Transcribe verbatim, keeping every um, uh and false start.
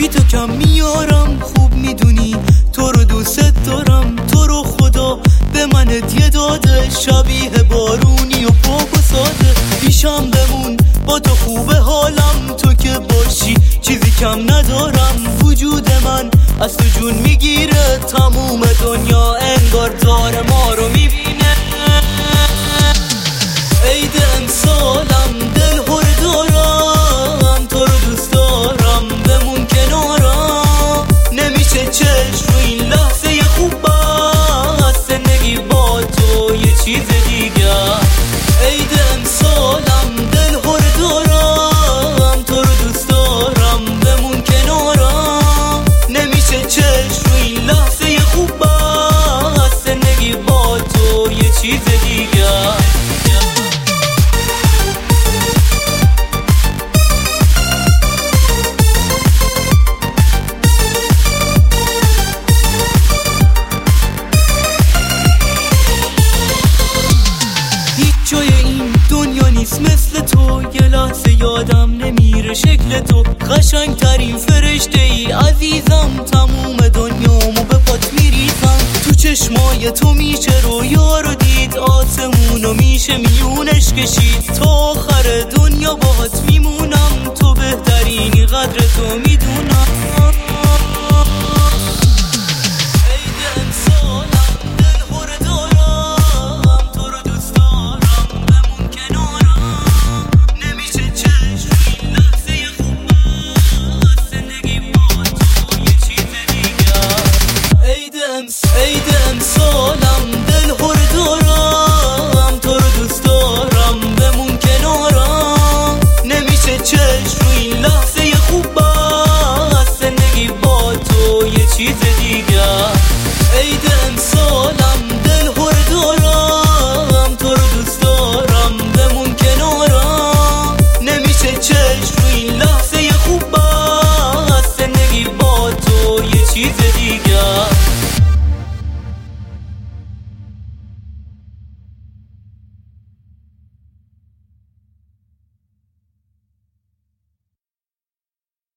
بی تو کم میارم، خوب میدونی تو رو دوست دارم. تو رو خدا به من هدیه داده، شبیه بارونی و پاک و ساده. پیشم بمون با تو خوبه حالم، تو که باشی چیزی کم ندارم. وجود من از تو جون میگیره، تموم دنیا انگار داره ما رو میبینه. عید امسالم دل هر دارم، تو رو دوست دارم بمون کنارم. نمیشه چشم رو این لحظه خوب بست، زندگی با تو یه چیز دیگه. عید امسالم دل هر دارم، تو رو دوست دارم بمون کنارم. نمیشه چشم رو این لحظه خوب بست، زندگی با تو یه چیز دیگه. جای این دنیا نیست مثل تو، یه لحظه یادم نمیره شکل تو. قشنگ ترین فرشته ای عزیزم، تموم دنیامو به پات میریزم. تو چشمای تو میشه رویا رو دید، آسمونو میشه میونش کشید. تا آخر دنیا باهات میمونم، تو بهترینی قدر تو میدونم.